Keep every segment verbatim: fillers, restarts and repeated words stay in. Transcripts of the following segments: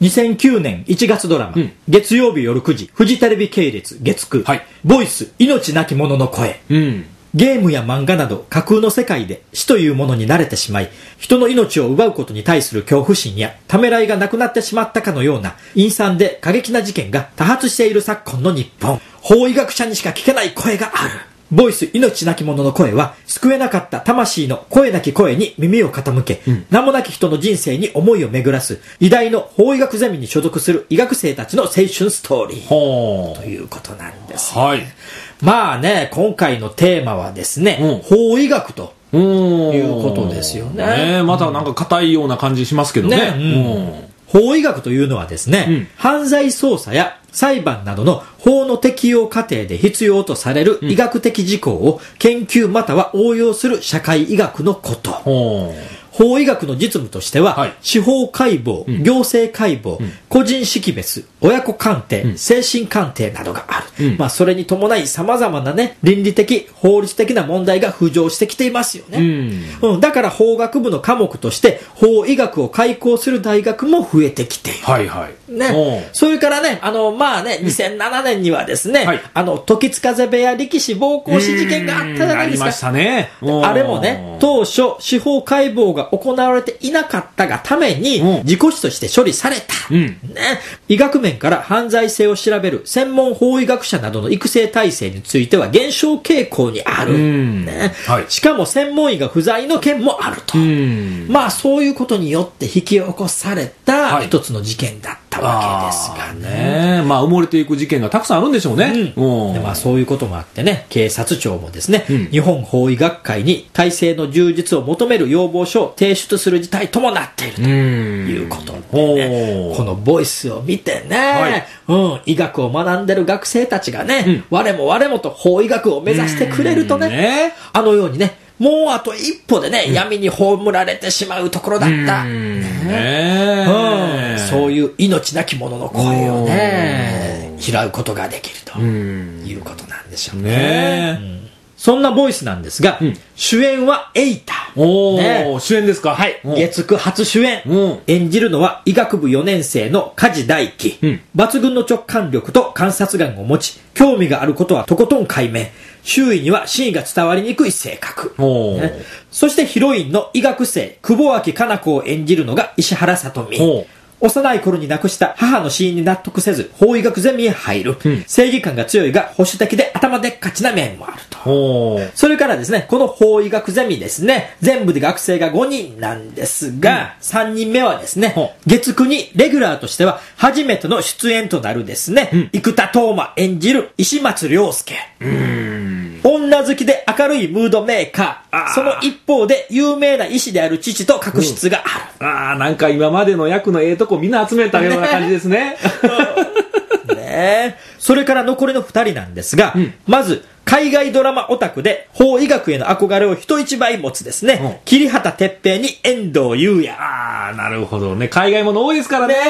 にせんきゅうねんいちがつドラマ、うん、月曜日夜くじ、フジテレビ系列月く、はい、ボイス、命なき者の声。うん、ゲームや漫画など架空の世界で死というものに慣れてしまい、人の命を奪うことに対する恐怖心やためらいがなくなってしまったかのような陰惨で過激な事件が多発している昨今の日本。法医学者にしか聞けない声がある。ボイス、命なき者の声は、救えなかった魂の声なき声に耳を傾け、うん、名もなき人の人生に思いを巡らす、偉大の法医学ゼミに所属する医学生たちの青春ストーリー。ということなんです、ね。はい。まあね、今回のテーマはですね、うん、法医学ということですよね。 ね、またなんか硬いような感じしますけどね。ね、 うん、法医学というのはですね、うん、犯罪捜査や裁判などの法の適用過程で必要とされる医学的事項を研究または応用する社会医学のこと。法医学の実務としては、はい、司法解剖、うん、行政解剖、うん、個人識別、親子鑑定、うん、精神鑑定などがある。うん、まあそれに伴い様々なね、倫理的、法律的な問題が浮上してきていますよね。うんうん、だから法学部の科目として法医学を開講する大学も増えてきている。はいはい。ね。それからね、あの、まあね、にせんななねんにはですね、うんはい、あの、時津風部屋力士暴行死事件があったじゃないですか。ありましたね。あれもね、当初、司法解剖が行われていなかったがために、事故死として処理された。うん、ね。医学面から犯罪性を調べる専門法医学者などの育成体制については減少傾向にある。うんねはい、しかも専門医が不在の件もあると。うんまあそういうことによって引き起こされた一つの事件だったわけですがね。 ねまあ埋もれていく事件がたくさんあるんでしょうね。 うんでまあ、そういうこともあってね、警察庁もですね、うん、日本法医学会に体制の充実を求める要望書を提出する事態ともなっているということで、ね、このボイスを見てね、はいうん、医学を学んでる学生たちがね、うん、我も我もと法医学を目指してくれるとね、ねあのようにね、もうあと一歩でね、うん、闇に葬られてしまうところだった。ねねうん、そういう命なき者の声をね、拾うことができるということなんでしょうね。ねうんそんなボイスなんですが、うん、主演はエイタ。 おー、ね、主演ですか。 はい。月く初主演。演じるのは医学部よねん生の梶大輝、うん。抜群の直感力と観察眼を持ち、興味があることはとことん解明。周囲には真意が伝わりにくい性格。ね、そしてヒロインの医学生、久保脇かな子を演じるのが石原さとみ。幼い頃に亡くした母の死因に納得せず法医学ゼミへ入る、うん、正義感が強いが保守的で頭でっかちな面もあると。それからですねこの法医学ゼミですね全部で学生がごにんなんですが、うん、さんにんめはですね月くにレギュラーとしては初めての出演となるですね、うん、生田斗真演じる石松亮介。うーん女好きで明るいムードメーカー。その一方で有名な医師である父と確執がある。 うん、ああ、なんか今までの役のええとこみんな集めたような感じですね。 ねそれから残りのふたりなんですが、うん、まず海外ドラマオタクで法医学への憧れを人一倍持つですね、うん、桐畑哲平に遠藤優也。 ああ、なるほどね。海外もの多いですからね。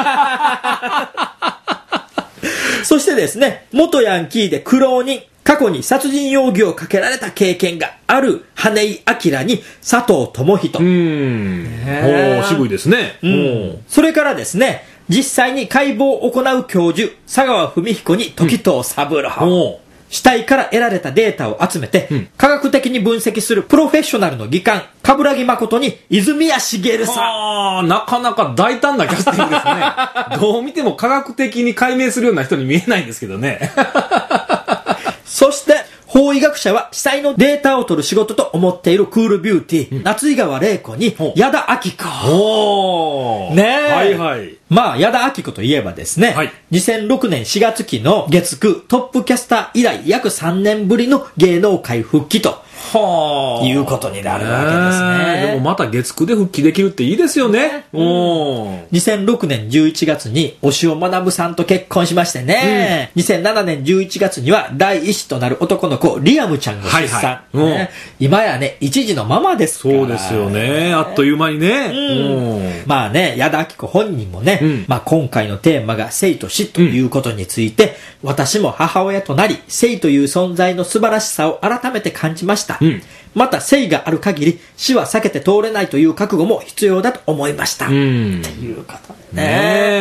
そしてですね元ヤンキーで苦労人過去に殺人容疑をかけられた経験がある羽井明に佐藤智人。うーん、 ね、お渋いですね、 うん、それからですね実際に解剖を行う教授佐川文彦に時藤三郎、うん、死体から得られたデータを集めて、うん、科学的に分析するプロフェッショナルの技官冠城誠に泉谷しげるさん。 あーなかなか大胆なキャスティングですね。どう見ても科学的に解明するような人に見えないんですけどね。 そして法医学者は死体のデータを取る仕事と思っているクールビューティー、うん、夏井川玲子に矢田亜希子。おーねえ、はいはい、まあ矢田亜希子といえばですね、はい、にせんろくねんしがつ期の月くトップキャスター以来約さんねんぶりの芸能界復帰とはあいうことになるわけですね。 でもまた月くで復帰できるっていいですよね。うん、 おにせんろくねんじゅういちがつに押尾学さんと結婚しましてね、うん、にせんななねんじゅういちがつには第一子となる男の子リアムちゃんが出産、はいはいね、今やね一児のママですから。 そうですよね。あっという間にね、 うん、まあね矢田亜希子本人もね、うんまあ、今回のテーマが生と死ということについて、うん、私も母親となり生という存在の素晴らしさを改めて感じました。うん、また生がある限り死は避けて通れないという覚悟も必要だと思いました。うん、っていうことね。ね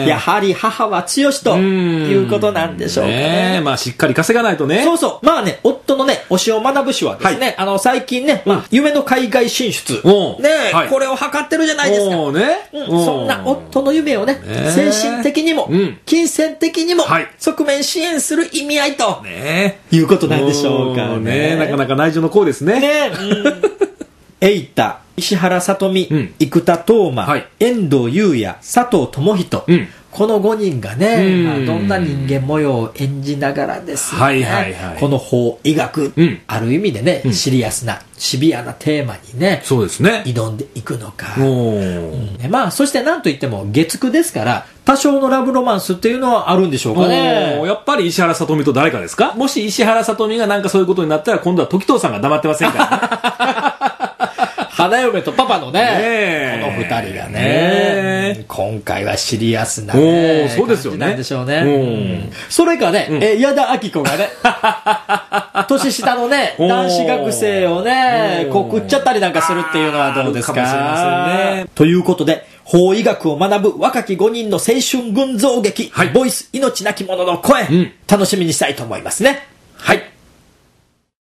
ね。 やはり母は強しということなんでしょうかね。 ねまあしっかり稼がないとね。 そうそう。まあね、夫のね、押尾学氏はですね、はい、あの、最近ね、まあ、夢の海外進出。ね、はい、これを図ってるじゃないですか。 ねうん、そんな夫の夢をね、精神的にも、うん、金銭的にも、はい、側面支援する意味合いと、ね、いうことなんでしょうかね。 ねなかなか内情の功ですね。ね、 うんエイタ、石原さとみ、うん、生田斗真、はい、遠藤裕也、佐藤智人、うん、このごにんがね、まあ、どんな人間模様を演じながらですね、はいはいはい、この法医学、うん、ある意味でね、うん、シリアスなシビアなテーマにね、 そうですね、 挑んでいくのか、うんね、まあそしてなんといっても月くですから多少のラブロマンスっていうのはあるんでしょうかね。 やっぱり石原さとみと誰かですか。もし石原さとみがなんかそういうことになったら今度は時藤さんが黙ってませんからね花嫁とパパのね、ねこの二人がね、ね今回はシリアスな、ね、 そうですよね。 なんでしょうね。うん、それかね、うん、え矢田亜希子がね、年下のね、男子学生をね、こう食っちゃったりなんかするっていうのはどうですか。かもしれませんね。ということで、法医学を学ぶ若きごにんの青春群像劇、はい、ボイス命なき者の声、うん、楽しみにしたいと思いますね。はい。